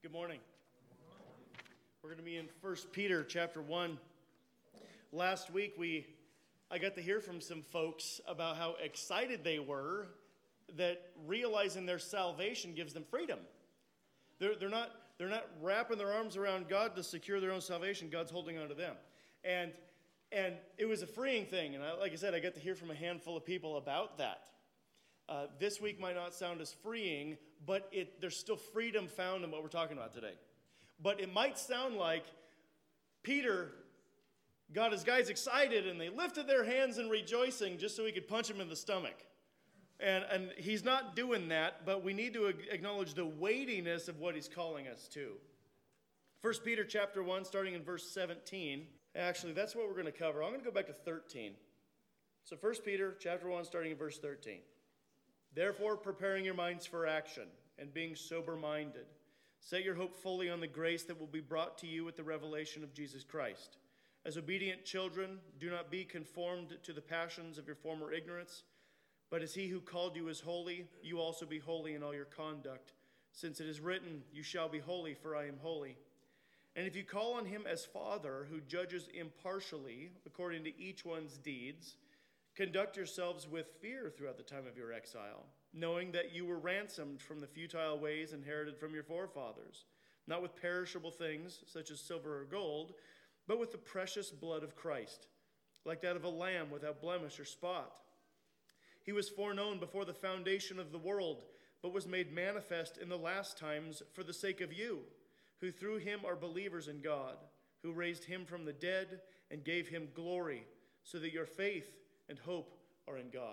Good morning. We're going to be in 1 Peter chapter 1. Last week I got to hear from some folks about how excited they were that realizing their salvation gives them freedom. They're not wrapping their arms around God to secure their own salvation. God's holding on to them. And it was a freeing thing. And like I said, I got to hear from a handful of people about that. This week might not sound as freeing, but there's still freedom found in what we're talking about today. But it might sound like Peter got his guys excited and they lifted their hands in rejoicing just so he could punch him in the stomach. And he's not doing that, but we need to acknowledge the weightiness of what he's calling us to. 1 Peter chapter 1, starting in verse 17. Actually, that's what we're going to cover. I'm going to go back to 13. So 1 Peter chapter 1, starting in verse 13. Therefore, preparing your minds for action and being sober-minded, set your hope fully on the grace that will be brought to you at the revelation of Jesus Christ. As obedient children, do not be conformed to the passions of your former ignorance, but as he who called you is holy, you also be holy in all your conduct, since it is written, you shall be holy, for I am holy. And if you call on him as Father, who judges impartially according to each one's deeds, conduct yourselves with fear throughout the time of your exile, knowing that you were ransomed from the futile ways inherited from your forefathers, not with perishable things such as silver or gold, but with the precious blood of Christ, like that of a lamb without blemish or spot. He was foreknown before the foundation of the world, but was made manifest in the last times for the sake of you, who through him are believers in God, who raised him from the dead and gave him glory, so that your faith and hope are in God.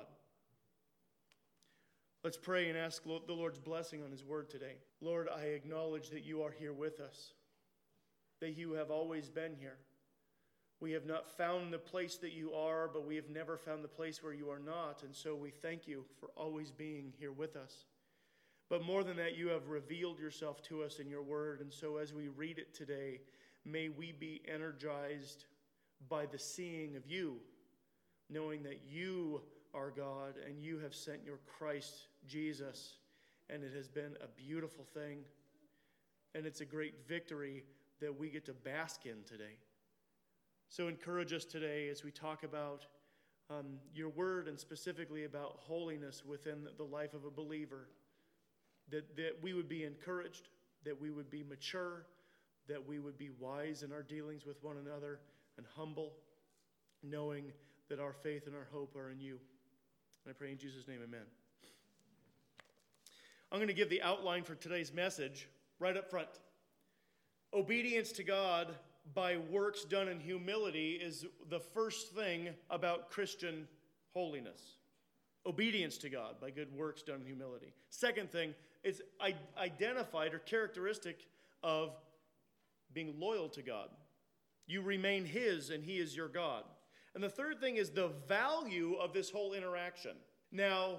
Let's pray and ask the Lord's blessing on his word today. Lord, I acknowledge that you are here with us, that you have always been here. We have not found the place that you are, but we have never found the place where you are not, and so we thank you for always being here with us. But more than that, you have revealed yourself to us in your word, and so as we read it today, may we be energized by the seeing of you, knowing that you are God and you have sent your Christ Jesus, and it has been a beautiful thing, and it's a great victory that we get to bask in today. So encourage us today as we talk about your word and specifically about holiness within the life of a believer, that we would be encouraged, that we would be mature, that we would be wise in our dealings with one another and humble, knowing that our faith and our hope are in you. And I pray in Jesus' name, amen. I'm going to give the outline for today's message right up front. Obedience to God by works done in humility is the first thing about Christian holiness. Obedience to God by good works done in humility. Second thing is identified or characteristic of being loyal to God. You remain his and he is your God. And the third thing is the value of this whole interaction. Now,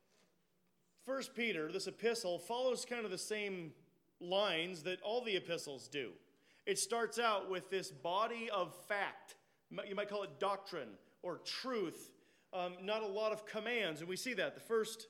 1 Peter, this epistle, follows kind of the same lines that all the epistles do. It starts out with this body of fact. You might call it doctrine or truth. Not a lot of commands. And we see that. The first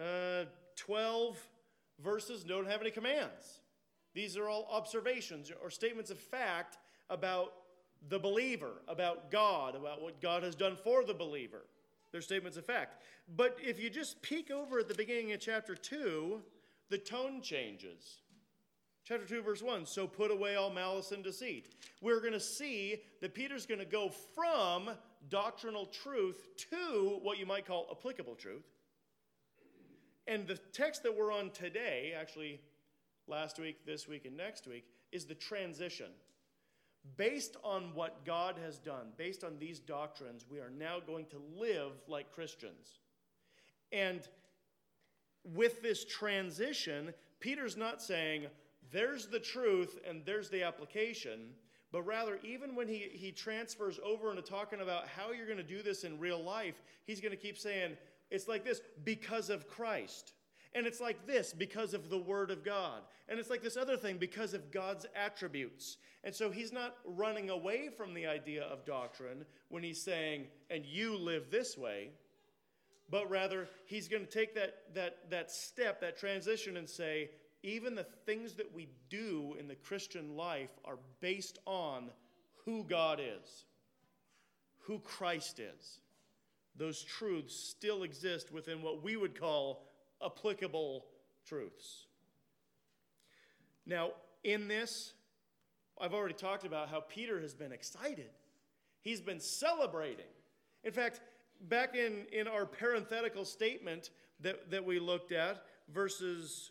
12 verses don't have any commands. These are all observations or statements of fact about the believer, about God, about what God has done for the believer. They're statements of fact. But if you just peek over at the beginning of chapter 2, the tone changes. Chapter 2, verse 1, so put away all malice and deceit. We're going to see that Peter's going to go from doctrinal truth to what you might call applicable truth. And the text that we're on today, actually last week, this week, and next week, is the transition. Based on what God has done, based on these doctrines, we are now going to live like Christians. And with this transition, Peter's not saying, there's the truth and there's the application, but rather, even when he transfers over into talking about how you're going to do this in real life, he's going to keep saying, it's like this, because of Christ. And it's like this because of the Word of God. And it's like this other thing because of God's attributes. And so he's not running away from the idea of doctrine when he's saying, and you live this way. But rather, he's going to take that step, that transition, and say, even the things that we do in the Christian life are based on who God is, who Christ is. Those truths still exist within what we would call applicable truths. Now, in this, I've already talked about how Peter has been excited. He's been celebrating. In fact, back in our parenthetical statement that we looked at, verses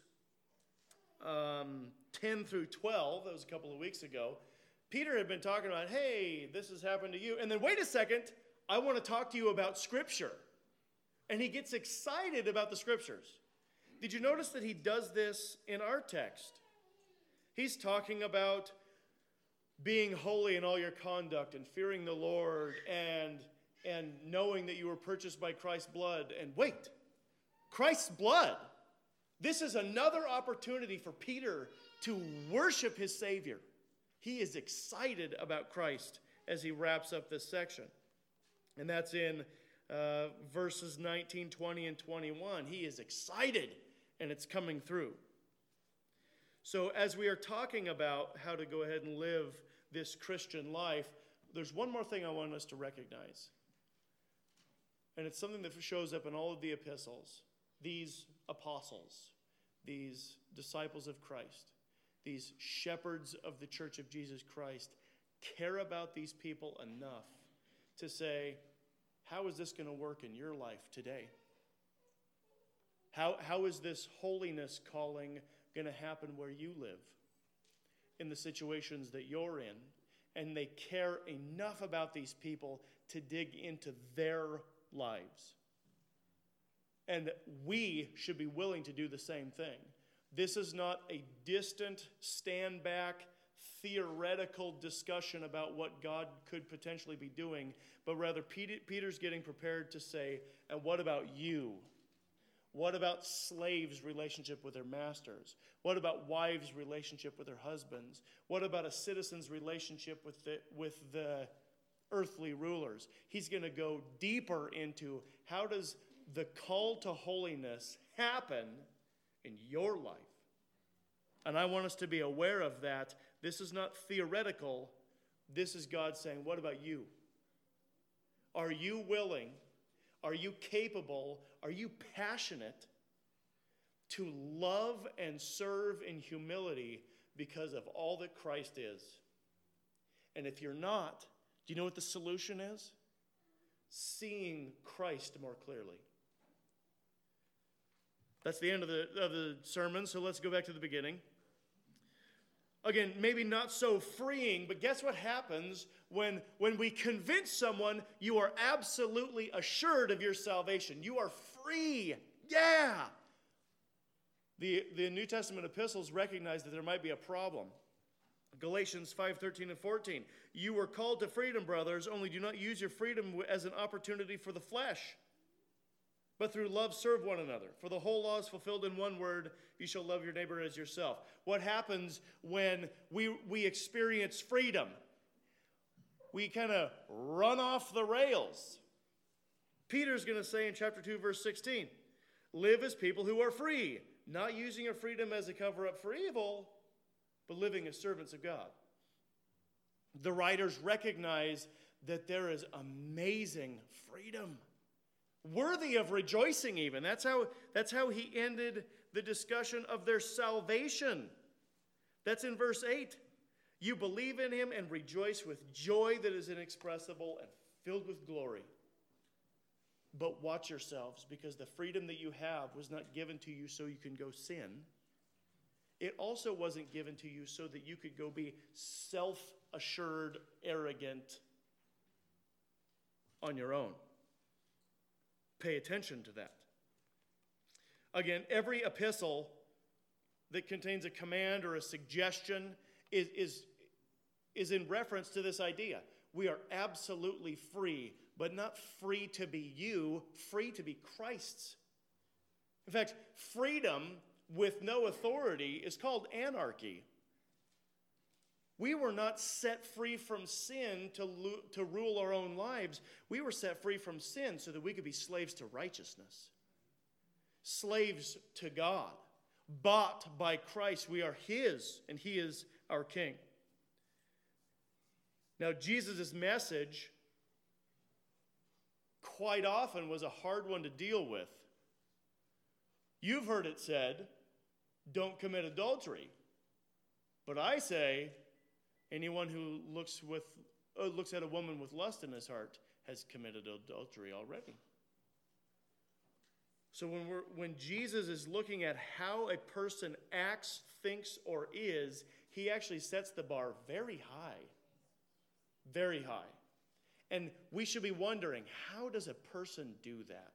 10 through 12, that was a couple of weeks ago, Peter had been talking about, hey, this has happened to you. And then wait a second, I want to talk to you about Scripture. And he gets excited about the Scriptures. Did you notice that he does this in our text? He's talking about being holy in all your conduct and fearing the Lord and knowing that you were purchased by Christ's blood. And wait, Christ's blood. This is another opportunity for Peter to worship his Savior. He is excited about Christ as he wraps up this section. And that's in verses 19, 20, and 21. He is excited, and it's coming through. So as we are talking about how to go ahead and live this Christian life, there's one more thing I want us to recognize. And it's something that shows up in all of the epistles. These apostles, these disciples of Christ, these shepherds of the church of Jesus Christ care about these people enough to say, how is this going to work in your life today? How is this holiness calling going to happen where you live, in the situations that you're in? And they care enough about these people to dig into their lives. And we should be willing to do the same thing. This is not a distant, stand back, theoretical discussion about what God could potentially be doing, but rather Peter's getting prepared to say, and what about you? What about slaves' relationship with their masters? What about wives' relationship with their husbands? What about a citizen's relationship with the earthly rulers? He's going to go deeper into how does the call to holiness happen in your life. And I want us to be aware of that. This is not theoretical. This is God saying, what about you? Are you willing? Are you capable? Are you passionate to love and serve in humility because of all that Christ is? And if you're not, do you know what the solution is? Seeing Christ more clearly. That's the end of the sermon, so let's go back to the beginning. Again, maybe not so freeing, but guess what happens when we convince someone you are absolutely assured of your salvation? You are free. Yeah! The New Testament epistles recognize that there might be a problem. Galatians 5:13 and 14. You were called to freedom, brothers, only do not use your freedom as an opportunity for the flesh, but through love serve one another. For the whole law is fulfilled in one word, you shall love your neighbor as yourself. What happens when we experience freedom? We kind of run off the rails. Peter's going to say in chapter 2, verse 16, live as people who are free, not using your freedom as a cover-up for evil, but living as servants of God. The writers recognize that there is amazing freedom, worthy of rejoicing even. That's how he ended the discussion of their salvation. That's in verse 8. You believe in him and rejoice with joy that is inexpressible and filled with glory. But watch yourselves, because the freedom that you have was not given to you so you can go sin. It also wasn't given to you so that you could go be self-assured, arrogant on your own. Pay attention to that. Again, every epistle that contains a command or a suggestion is in reference to this idea. We are absolutely free, but not free to be you, free to be Christ's. In fact, freedom with no authority is called anarchy. We were not set free from sin to rule our own lives. We were set free from sin so that we could be slaves to righteousness, slaves to God. bought by Christ. We are his, and he is our king. Now, Jesus' message quite often was a hard one to deal with. You've heard it said, don't commit adultery. But I say, anyone who looks at a woman with lust in his heart has committed adultery already. So when Jesus is looking at how a person acts, thinks, or is, he actually sets the bar very high. Very high. And we should be wondering, how does a person do that?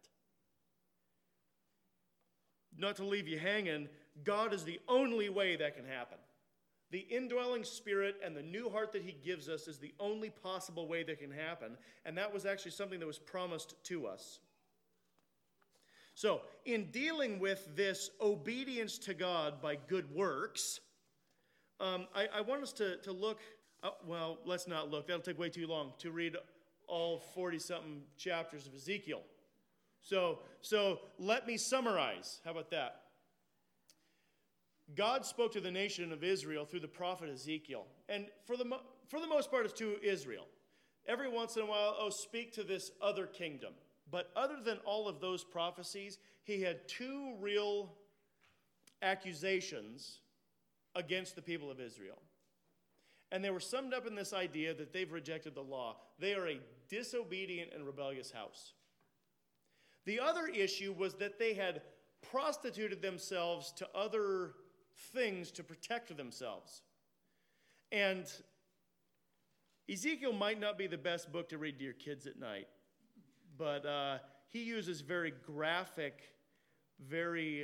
Not to leave you hanging, God is the only way that can happen. The indwelling spirit and the new heart that he gives us is the only possible way that can happen. And that was actually something that was promised to us. So, in dealing with this obedience to God by good works, I want us to look, well, let's not look. That'll take way too long to read all 40-something chapters of Ezekiel. So let me summarize. How about that? God spoke to the nation of Israel through the prophet Ezekiel. And for the most part, it's to Israel. Every once in a while, speak to this other kingdom. But other than all of those prophecies, he had two real accusations against the people of Israel. And they were summed up in this idea that they've rejected the law. They are a disobedient and rebellious house. The other issue was that they had prostituted themselves to other things to protect themselves. And Ezekiel might not be the best book to read to your kids at night, but he uses very graphic, very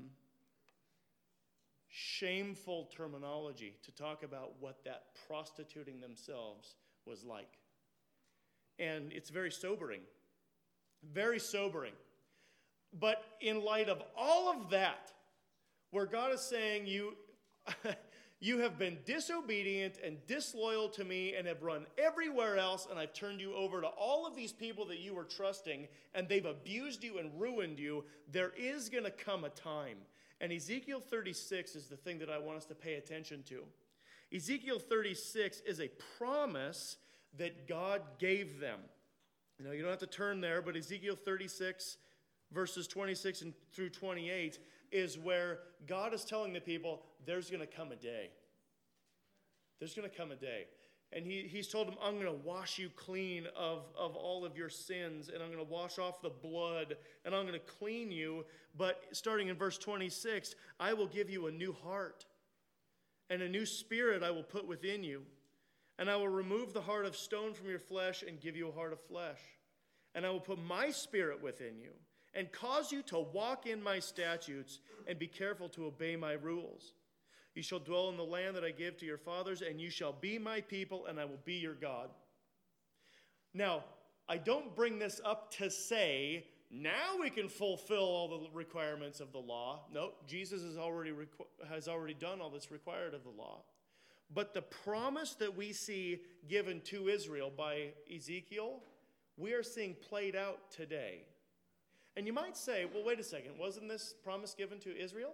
shameful terminology to talk about what that prostituting themselves was like. And it's very sobering. Very sobering. But in light of all of that, where God is saying you have been disobedient and disloyal to me and have run everywhere else, and I've turned you over to all of these people that you were trusting, and they've abused you and ruined you, there is going to come a time. And Ezekiel 36 is the thing that I want us to pay attention to. Ezekiel 36 is a promise that God gave them. Now, you don't have to turn there, but Ezekiel 36, verses 26 through 28, is where God is telling the people, there's going to come a day. There's going to come a day. And he's told them, I'm going to wash you clean of all of your sins, and I'm going to wash off the blood, and I'm going to clean you. But starting in verse 26, I will give you a new heart, and a new spirit I will put within you. And I will remove the heart of stone from your flesh and give you a heart of flesh. And I will put my spirit within you and cause you to walk in my statutes and be careful to obey my rules. You shall dwell in the land that I give to your fathers, and you shall be my people, and I will be your God. Now, I don't bring this up to say, now we can fulfill all the requirements of the law. No, Jesus has already done all that's required of the law. But the promise that we see given to Israel by Ezekiel, we are seeing played out today. And you might say, well, wait a second, wasn't this promise given to Israel?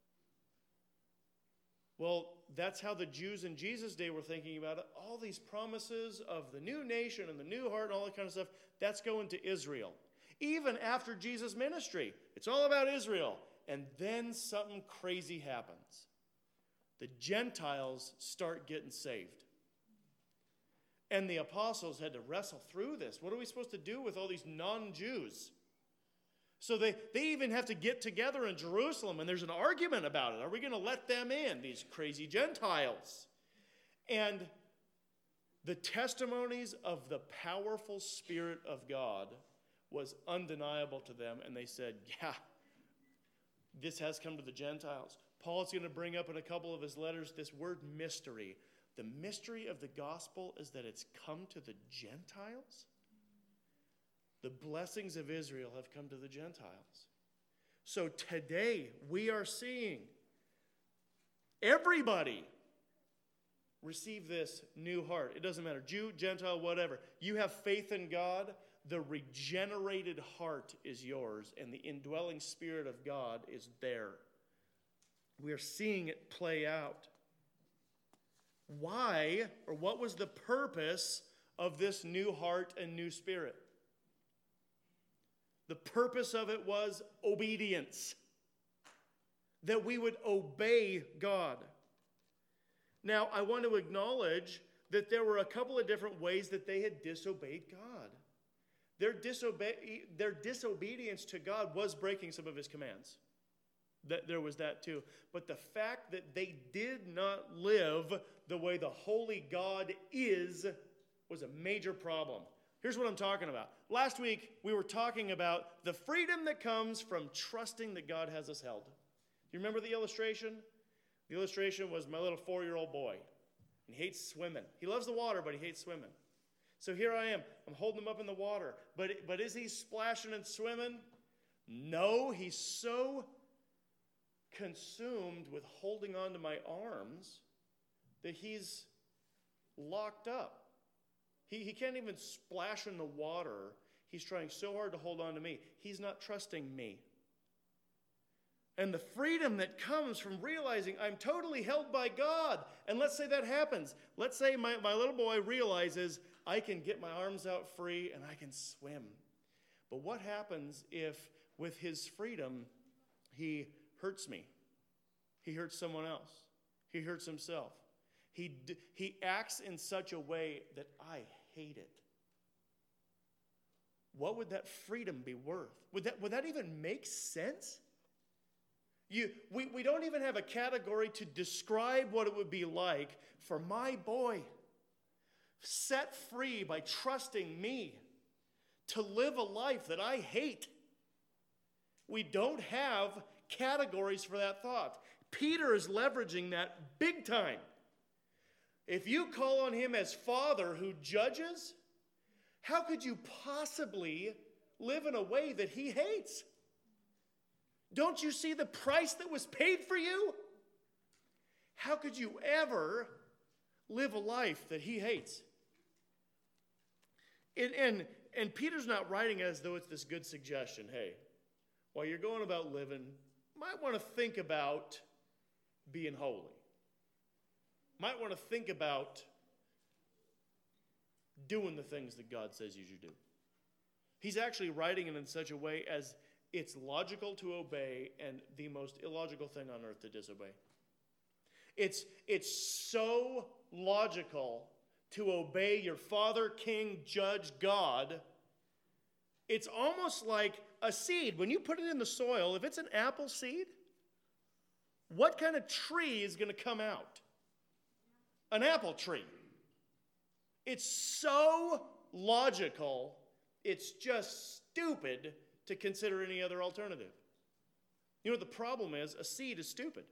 Well, that's how the Jews in Jesus' day were thinking about it. All these promises of the new nation and the new heart and all that kind of stuff, that's going to Israel. Even after Jesus' ministry, it's all about Israel. And then something crazy happens. The Gentiles start getting saved. And the apostles had to wrestle through this. What are we supposed to do with all these non-Jews? So they even have to get together in Jerusalem, and there's an argument about it. Are we going to let them in, these crazy Gentiles? And the testimonies of the powerful Spirit of God was undeniable to them, and they said, yeah, this has come to the Gentiles. Paul's going to bring up in a couple of his letters this word mystery. The mystery of the gospel is that it's come to the Gentiles. The blessings of Israel have come to the Gentiles. So today we are seeing everybody receive this new heart. It doesn't matter, Jew, Gentile, whatever. You have faith in God, the regenerated heart is yours, and the indwelling Spirit of God is there. We are seeing it play out. Why, or what was the purpose of this new heart and new spirit? The purpose of it was obedience. That we would obey God. Now, I want to acknowledge that there were a couple of different ways that they had disobeyed God. Their disobedience to God was breaking some of his commands. There was that too. But the fact that they did not live the way the holy God is was a major problem. Here's what I'm talking about. Last week, we were talking about the freedom that comes from trusting that God has us held. You remember the illustration? The illustration was my little 4-year-old boy. And he hates swimming. He loves the water, but he hates swimming. So here I am. I'm holding him up in the water. But is he splashing and swimming? No, he's so consumed with holding on to my arms that he's locked up. He can't even splash in the water. He's trying so hard to hold on to me. He's not trusting me. And the freedom that comes from realizing I'm totally held by God. And let's say that happens. Let's say my little boy realizes I can get my arms out free and I can swim. But what happens if with his freedom he hurts me? He hurts someone else. He hurts himself. He acts in such a way that I hate it. What would that freedom be worth? Would that even make sense? We don't even have a category to describe what it would be like for my boy, set free by trusting me, to live a life that I hate. We don't have categories for that thought. Peter is leveraging that big time. If you call on him as Father who judges, how could you possibly live in a way that he hates? Don't you see the price that was paid for you? How could you ever live a life that he hates? And Peter's not writing as though it's this good suggestion. Hey, while you're going about living, you might want to think about being holy. Might want to think about doing the things that God says you should do. He's actually writing it in such a way as it's logical to obey and the most illogical thing on earth to disobey. It's so logical to obey your Father, King, Judge, God. It's almost like a seed. When you put it in the soil, if it's an apple seed, what kind of tree is going to come out? An apple tree. It's so logical, it's just stupid to consider any other alternative. You know what the problem is? A seed is stupid.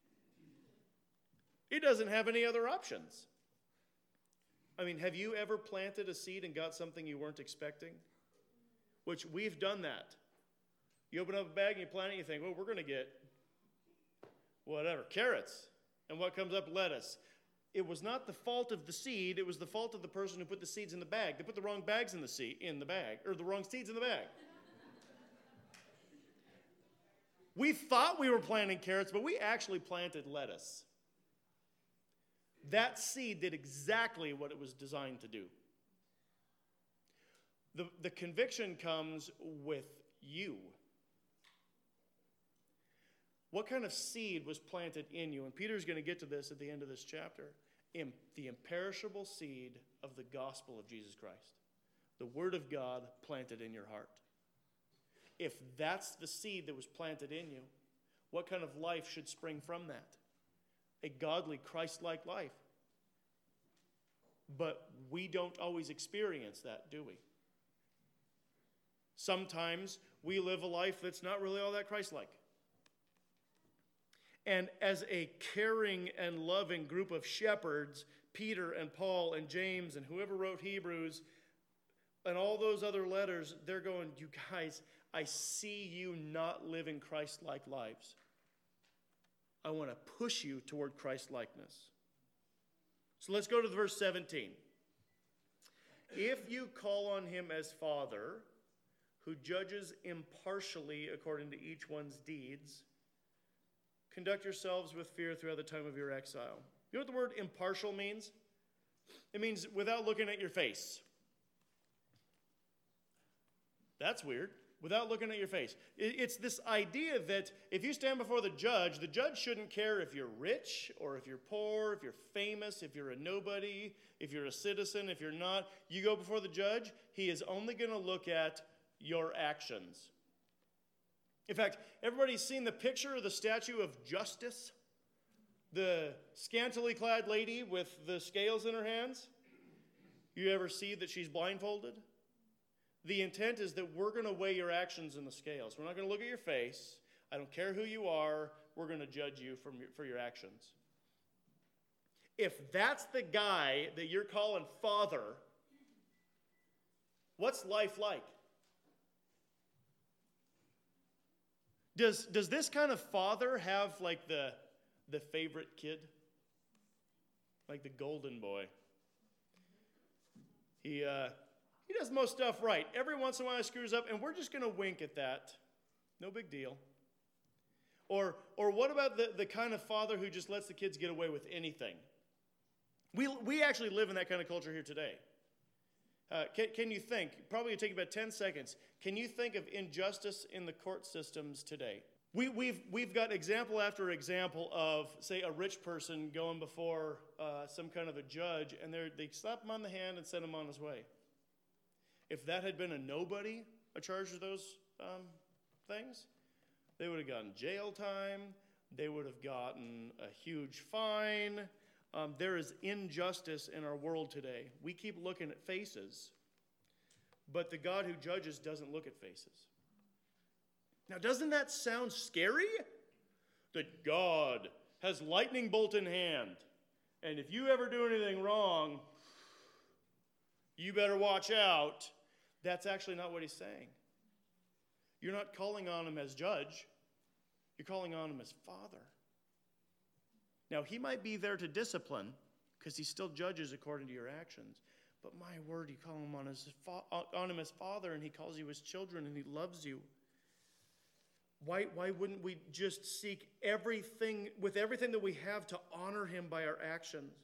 It doesn't have any other options. I mean, have you ever planted a seed and got something you weren't expecting? Which we've done that. You open up a bag and you plant it and you think, well, we're going to get whatever, carrots. And what comes up? Lettuce. It was not the fault of the seed, it was the fault of the person who put the seeds in the bag. They put the wrong bags in the bag, or the wrong seeds in the bag. We thought we were planting carrots, but we actually planted lettuce. That seed did exactly what it was designed to do. The conviction comes with you. What kind of seed was planted in you? And Peter's going to get to this at the end of this chapter. The imperishable seed of the gospel of Jesus Christ. The word of God planted in your heart. If that's the seed that was planted in you, what kind of life should spring from that? A godly, Christ-like life. But we don't always experience that, do we? Sometimes we live a life that's not really all that Christ-like. And as a caring and loving group of shepherds, Peter and Paul and James and whoever wrote Hebrews and all those other letters, they're going, you guys, I see you not living Christ-like lives. I want to push you toward Christ-likeness. So let's go to verse 17. If you call on him as Father, who judges impartially according to each one's deeds, Conduct yourselves with fear throughout the time of your exile. You know what the word impartial means? It means without looking at your face. That's weird. Without looking at your face. It's this idea that if you stand before the judge shouldn't care if you're rich or if you're poor, if you're famous, if you're a nobody, if you're a citizen, if you're not. You go before the judge, he is only going to look at your actions. In fact, everybody's seen the picture of the statue of Justice? The scantily clad lady with the scales in her hands? You ever see that she's blindfolded? The intent is that we're going to weigh your actions in the scales. We're not going to look at your face. I don't care who you are. We're going to judge you for your actions. If that's the guy that you're calling father, what's life like? Does this kind of father have like the favorite kid? Like the golden boy? He does most stuff right. Every once in a while he screws up, and we're just going to wink at that. No big deal. Or what about the kind of father who just lets the kids get away with anything? We actually live in that kind of culture here today. Can you think, probably it'll take about 10 seconds, can you think of injustice in the court systems today? We've got example after example of, say, a rich person going before some kind of a judge, and they slap him on the hand and send him on his way. If that had been a nobody charged with those things, they would have gotten jail time. They would have gotten a huge fine. There is injustice in our world today. We keep looking at faces, but the God who judges doesn't look at faces. Now, doesn't that sound scary? That God has lightning bolt in hand, and if you ever do anything wrong, you better watch out. That's actually not what he's saying. You're not calling on him as judge. You're calling on him as father. Now, he might be there to discipline because he still judges according to your actions. But my word, you call him on him as father, and he calls you his children, and he loves you. Why wouldn't we just seek everything, with everything that we have, to honor him by our actions?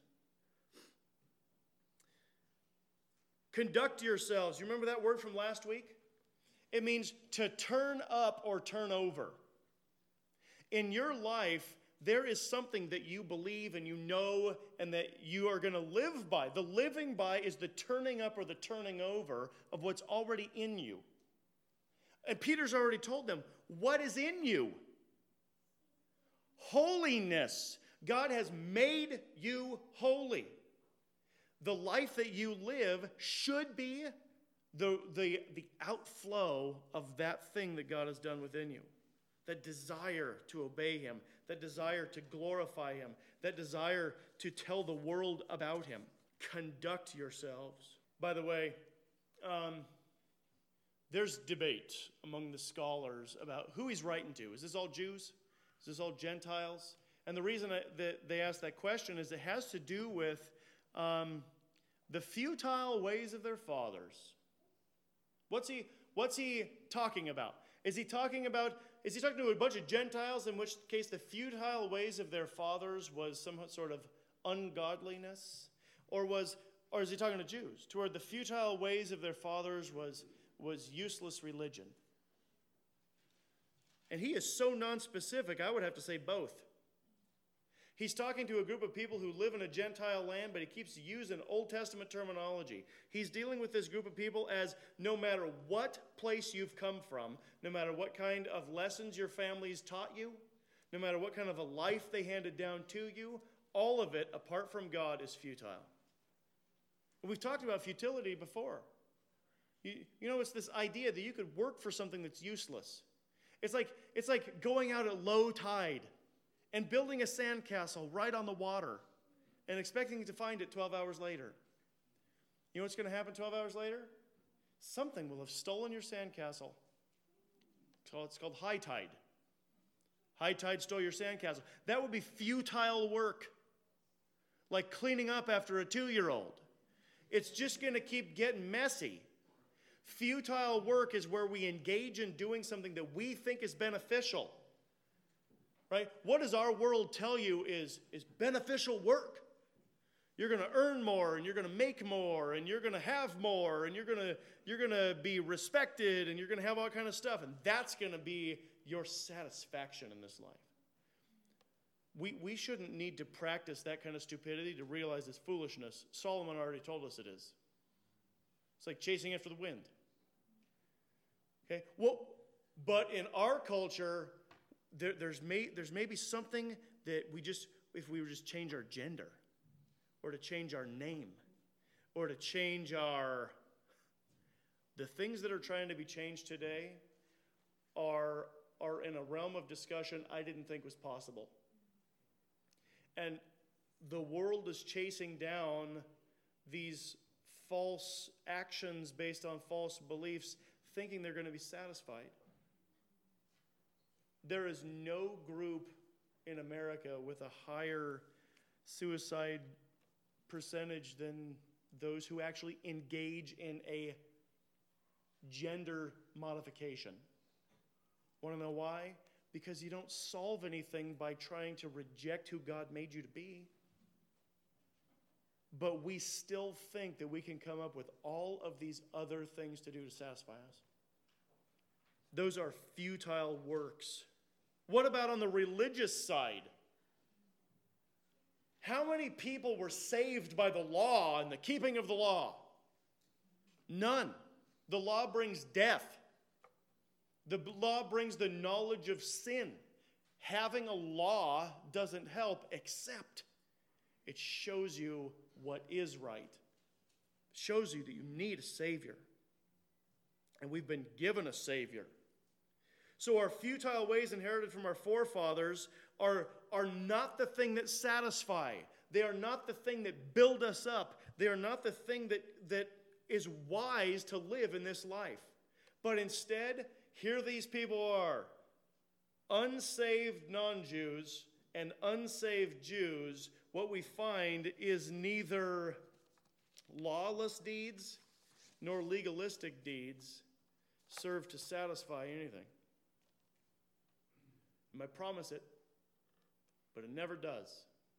Conduct yourselves. You remember that word from last week? It means to turn up or turn over. In your life, there is something that you believe and you know and that you are going to live by. The living by is the turning up or the turning over of what's already in you. And Peter's already told them, what is in you? Holiness. God has made you holy. The life that you live should be the outflow of that thing that God has done within you. That desire to obey him, that desire to glorify him, that desire to tell the world about him. Conduct yourselves. By the way, there's debate among the scholars about who he's writing to. Is this all Jews? Is this all Gentiles? And the reason that they ask that question is it has to do with the futile ways of their fathers. What's he talking about? Is he talking to a bunch of Gentiles, in which case the futile ways of their fathers was some sort of ungodliness? Or is he talking to Jews, to where the futile ways of their fathers was useless religion? And he is so nonspecific, I would have to say both. He's talking to a group of people who live in a Gentile land, but he keeps using Old Testament terminology. He's dealing with this group of people as no matter what place you've come from, no matter what kind of lessons your families taught you, no matter what kind of a life they handed down to you, all of it, apart from God, is futile. We've talked about futility before. You know, it's this idea that you could work for something that's useless. It's like going out at low tide and building a sandcastle right on the water and expecting to find it 12 hours later. You know what's going to happen 12 hours later? Something will have stolen your sandcastle. It's called high tide. High tide stole your sandcastle. That would be futile work, like cleaning up after a 2-year-old. It's just going to keep getting messy. Futile work is where we engage in doing something that we think is beneficial. right? What does our world tell you is beneficial work? You're going to earn more, and you're going to make more, and you're going to have more, and you're going to be respected, and you're going to have all kind of stuff, and that's going to be your satisfaction in this life. We shouldn't need to practice that kind of stupidity to realize it's foolishness. Solomon already told us it is. It's like chasing after the wind. Okay? Well, but in our culture, there's maybe something that if we would just change our gender, or to change our name, or to change the things that are trying to be changed today are in a realm of discussion I didn't think was possible. And the world is chasing down these false actions based on false beliefs, thinking they're going to be satisfied. There is no group in America with a higher suicide percentage than those who actually engage in a gender modification. Want to know why? Because you don't solve anything by trying to reject who God made you to be. But we still think that we can come up with all of these other things to do to satisfy us. Those are futile works. What about on the religious side? How many people were saved by the law and the keeping of the law? None. The law brings death. The law brings the knowledge of sin. Having a law doesn't help, except it shows you what is right. It shows you that you need a Savior. And we've been given a Savior. So our futile ways inherited from our forefathers are not the thing that satisfy. They are not the thing that build us up. They are not the thing that is wise to live in this life. But instead, here these people are, unsaved non-Jews and unsaved Jews. What we find is neither lawless deeds nor legalistic deeds serve to satisfy anything. You might promise it, but it never does.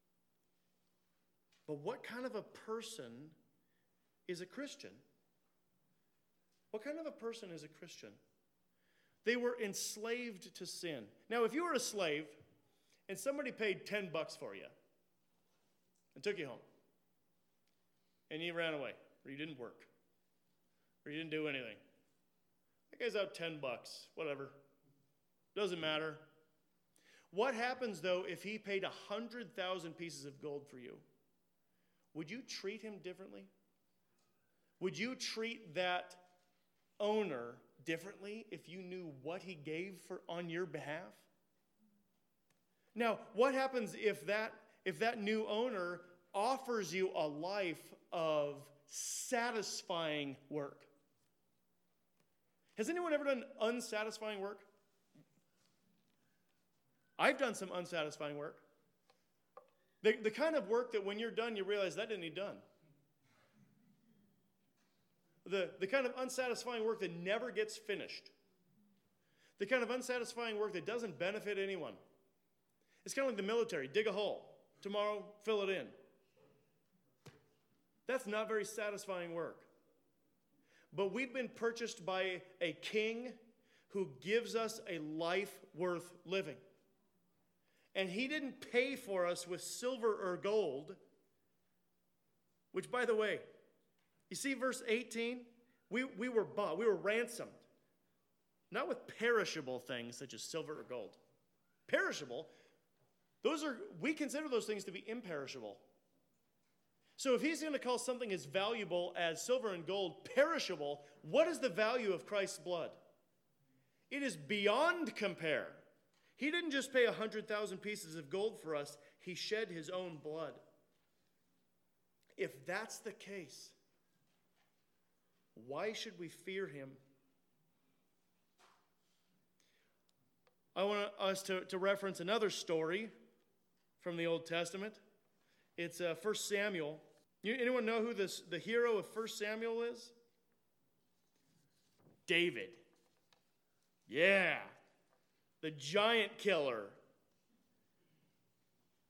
But what kind of a person is a Christian? What kind of a person is a Christian? They were enslaved to sin. Now, if you were a slave and somebody paid $10 for you and took you home, and you ran away, or you didn't work, or you didn't do anything, that guy's out $10, whatever. Doesn't matter. What happens, though, if he paid 100,000 pieces of gold for you? Would you treat him differently? Would you treat that owner differently if you knew what he gave on your behalf? Now, what happens if that new owner offers you a life of satisfying work? Has anyone ever done unsatisfying work? I've done some unsatisfying work. The kind of work that when you're done, you realize that didn't need done. The kind of unsatisfying work that never gets finished. The kind of unsatisfying work that doesn't benefit anyone. It's kind of like the military. Dig a hole. Tomorrow, fill it in. That's not very satisfying work. But we've been purchased by a king who gives us a life worth living. And he didn't pay for us with silver or gold, which, by the way, you see verse 18? We were bought, we were ransomed. Not with perishable things such as silver or gold. Perishable, we consider those things to be imperishable. So if he's going to call something as valuable as silver and gold perishable, what is the value of Christ's blood? It is beyond compare. He didn't just pay 100,000 pieces of gold for us. He shed his own blood. If that's the case, why should we fear him? I want us to reference another story from the Old Testament. It's 1 Samuel. Anyone know who the hero of 1 Samuel is? David. Yeah. The giant killer.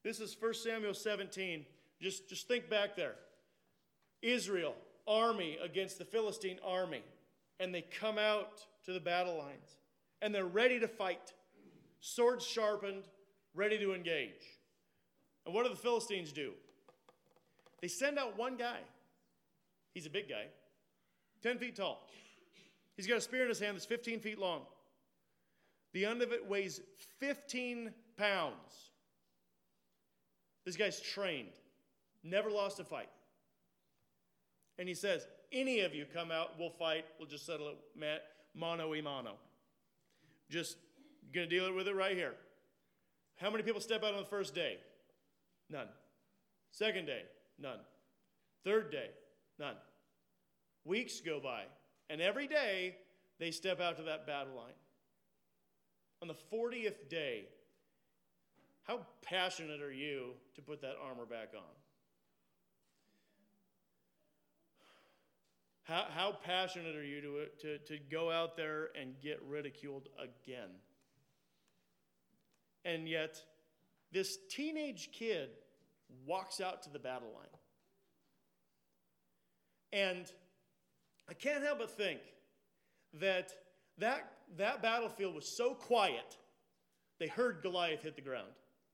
This is 1 Samuel 17. Just think back there. Israel, army against the Philistine army. And they come out to the battle lines. And they're ready to fight. Swords sharpened, ready to engage. And what do the Philistines do? They send out one guy. He's a big guy, 10 feet tall. He's got a spear in his hand that's 15 feet long. The end of it weighs 15 pounds. This guy's trained, never lost a fight. And he says, any of you come out, we'll fight. We'll just settle it mano a mano. Just going to deal with it right here. How many people step out on the first day? None. Second day? None. Third day? None. Weeks go by, and every day they step out to that battle line. On the 40th day, how passionate are you to put that armor back on? How passionate are you to go out there and get ridiculed again? And yet, this teenage kid walks out to the battle line. And I can't help but think that battlefield was so quiet, they heard Goliath hit the ground.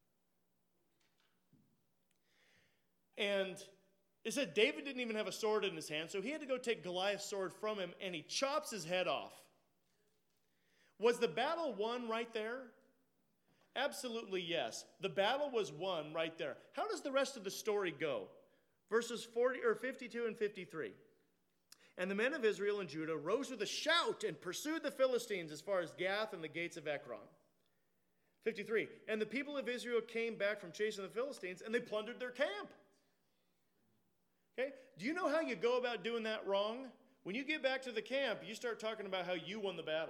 And it said David didn't even have a sword in his hand, so he had to go take Goliath's sword from him, and he chops his head off. Was the battle won right there? Absolutely yes. The battle was won right there. How does the rest of the story go? Verses 52 and 53. And the men of Israel and Judah rose with a shout and pursued the Philistines as far as Gath and the gates of Ekron. 53. And the people of Israel came back from chasing the Philistines, and they plundered their camp. Okay? Do you know how you go about doing that wrong? When you get back to the camp, you start talking about how you won the battle.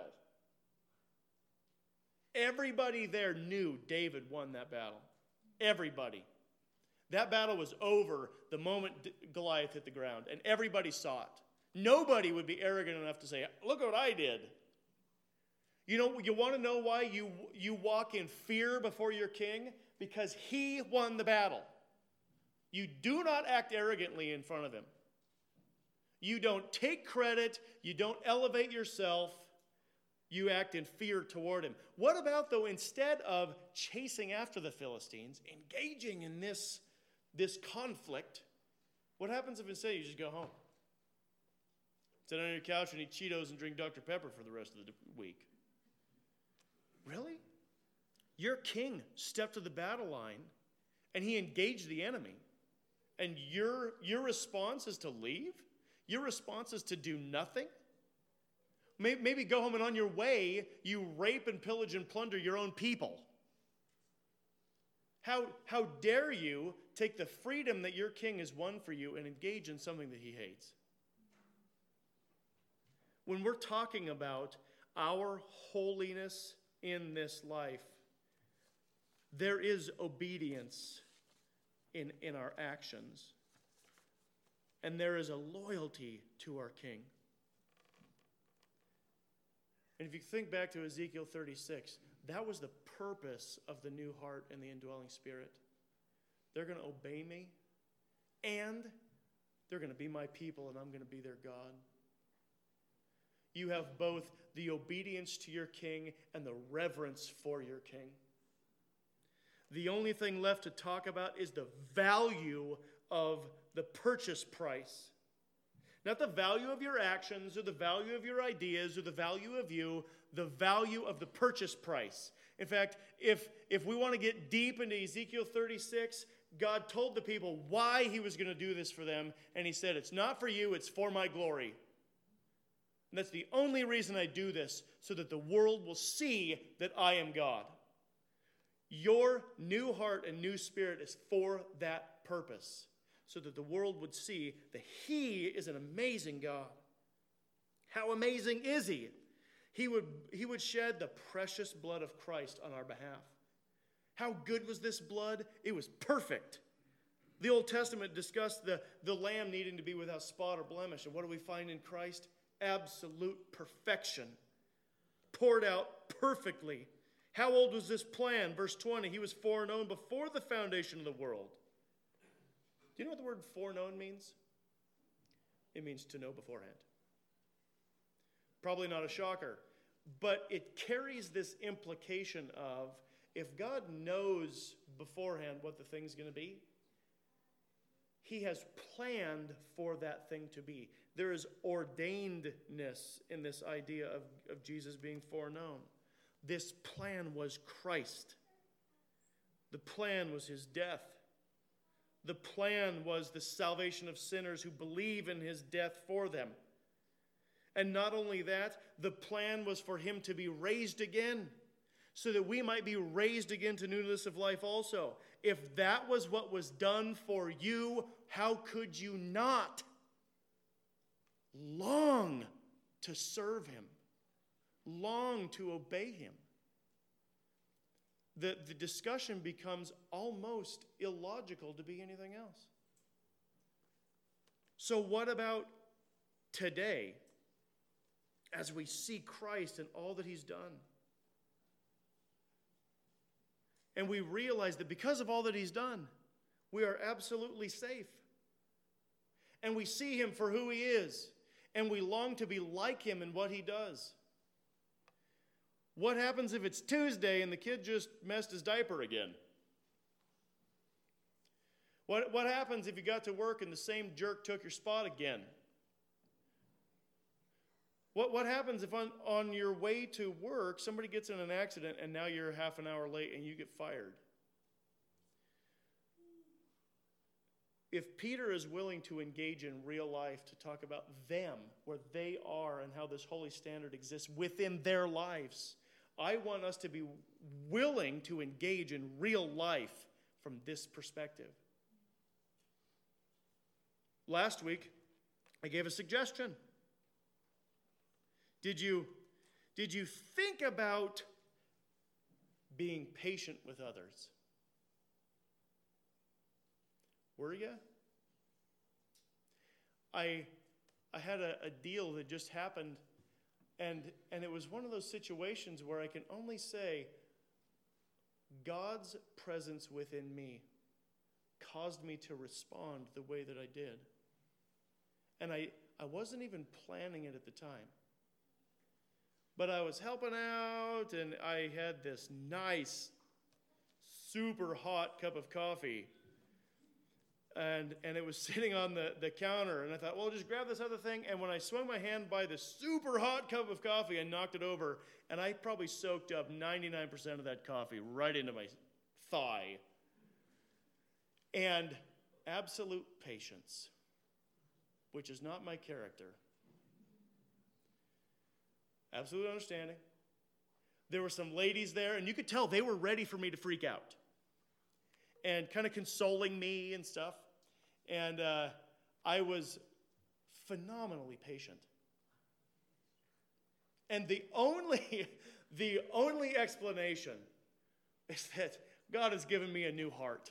Everybody there knew David won that battle. Everybody. That battle was over the moment Goliath hit the ground, and everybody saw it. Nobody would be arrogant enough to say, look what I did. You know, you want to know why you walk in fear before your king? Because he won the battle. You do not act arrogantly in front of him. You don't take credit. You don't elevate yourself. You act in fear toward him. What about, though, instead of chasing after the Philistines, engaging in this conflict, what happens if instead you just go home? Sit on your couch and eat Cheetos and drink Dr. Pepper for the rest of the week? Really? Your king stepped to the battle line and he engaged the enemy. And your response is to leave? Your response is to do nothing? Maybe go home and on your way, you rape and pillage and plunder your own people. How dare you take the freedom that your king has won for you and engage in something that he hates? When we're talking about our holiness in this life, there is obedience in our actions. And there is a loyalty to our king. And if you think back to Ezekiel 36, that was the purpose of the new heart and the indwelling spirit. They're going to obey me, and they're going to be my people, and I'm going to be their God. You have both the obedience to your king and the reverence for your king. The only thing left to talk about is the value of the purchase price. Not the value of your actions or the value of your ideas or the value of you, the value of the purchase price. In fact, if we want to get deep into Ezekiel 36, God told the people why he was going to do this for them, and he said, it's not for you, it's for my glory. And that's the only reason I do this, so that the world will see that I am God. Your new heart and new spirit is for that purpose, so that the world would see that he is an amazing God. How amazing is he? He would shed the precious blood of Christ on our behalf. How good was this blood? It was perfect. The Old Testament discussed the lamb needing to be without spot or blemish. And what do we find in Christ? Absolute perfection. Poured out perfectly. How old was this plan? Verse 20, he was foreknown before the foundation of the world. Do you know what the word foreknown means? It means to know beforehand. Probably not a shocker, but it carries this implication of if God knows beforehand what the thing's going to be, he has planned for that thing to be. There is ordainedness in this idea of Jesus being foreknown. This plan was Christ. The plan was his death. The plan was the salvation of sinners who believe in his death for them. And not only that, the plan was for him to be raised again, so that we might be raised again to newness of life also. If that was what was done for you, how could you not long to serve him, long to obey him? The discussion becomes almost illogical to be anything else. So what about today, as we see Christ and all that he's done? And we realize that because of all that he's done, we are absolutely safe. And we see him for who he is, and we long to be like him in what he does. What happens if it's Tuesday and the kid just messed his diaper again? What happens if you got to work and the same jerk took your spot again? What happens if on your way to work somebody gets in an accident and now you're half an hour late and you get fired? If Peter is willing to engage in real life to talk about them, where they are and how this holy standard exists within their lives, I want us to be willing to engage in real life from this perspective. Last week, I gave a suggestion. Did you think about being patient with others? Were you? I had a deal that just happened, and it was one of those situations where I can only say, God's presence within me caused me to respond the way that I did. And I wasn't even planning it at the time. But I was helping out, and I had this nice, super hot cup of coffee. And it was sitting on the counter, and I thought, well, just grab this other thing. And when I swung my hand by the super hot cup of coffee, I knocked it over, and I probably soaked up 99% of that coffee right into my thigh. And absolute patience, which is not my character. Absolute understanding. There were some ladies there, and you could tell they were ready for me to freak out and kind of consoling me and stuff. And I was phenomenally patient. And the only explanation is that God has given me a new heart.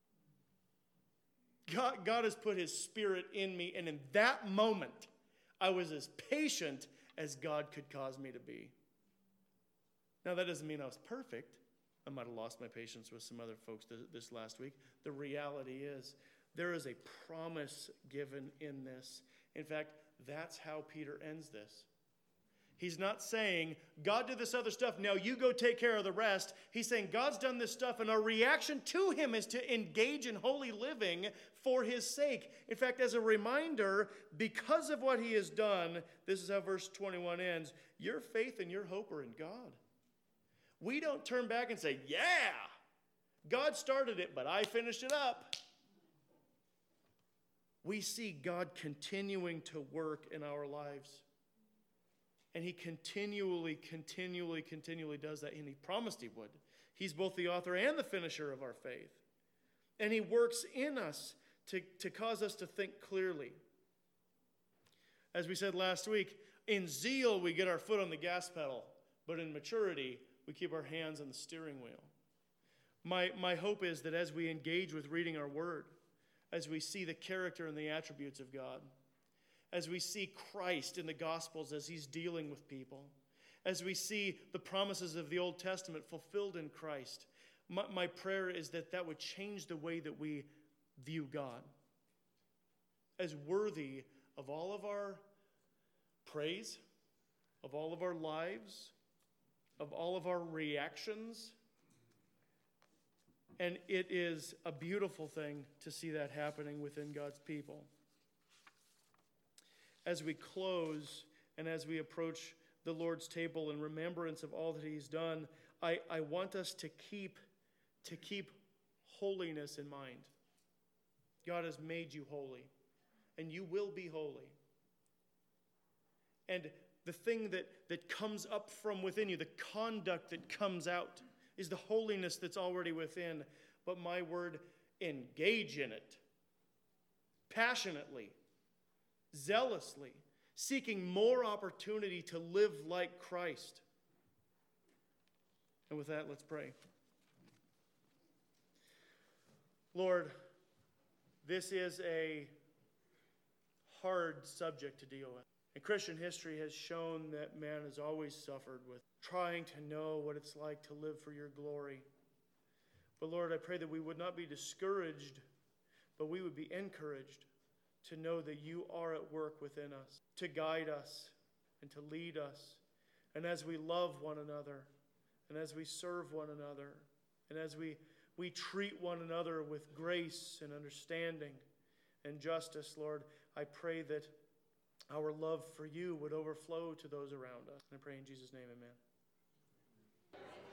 God has put his spirit in me, and in that moment, I was as patient as God could cause me to be. Now, that doesn't mean I was perfect. I might have lost my patience with some other folks this last week. The reality is, there is a promise given in this. In fact, that's how Peter ends this. He's not saying, God did this other stuff, now you go take care of the rest. He's saying, God's done this stuff, and our reaction to him is to engage in holy living for his sake. In fact, as a reminder, because of what he has done, this is how verse 21 ends, your faith and your hope are in God. We don't turn back and say, yeah, God started it, but I finished it up. We see God continuing to work in our lives. And he continually does that. And he promised he would. He's both the author and the finisher of our faith. And he works in us to cause us to think clearly. As we said last week, in zeal we get our foot on the gas pedal. But in maturity, we keep our hands on the steering wheel. My hope is that as we engage with reading our word, as we see the character and the attributes of God, as we see Christ in the Gospels as he's dealing with people, as we see the promises of the Old Testament fulfilled in Christ, my prayer is that that would change the way that we view God as worthy of all of our praise, of all of our lives, of all of our reactions. And it is a beautiful thing to see that happening within God's people. As we close and as we approach the Lord's table in remembrance of all that he's done, I want us to keep holiness in mind. God has made you holy, and you will be holy. And the thing that comes up from within you, the conduct that comes out, is the holiness that's already within. But my word, engage in it. Passionately, zealously, seeking more opportunity to live like Christ. And with that, let's pray. Lord, this is a hard subject to deal with. And Christian history has shown that man has always suffered with trying to know what it's like to live for your glory. But Lord, I pray that we would not be discouraged, but we would be encouraged to know that you are at work within us, to guide us and to lead us. And as we love one another, and as we serve one another, and as we treat one another with grace and understanding and justice, Lord, I pray that our love for you would overflow to those around us. And I pray in Jesus' name, amen.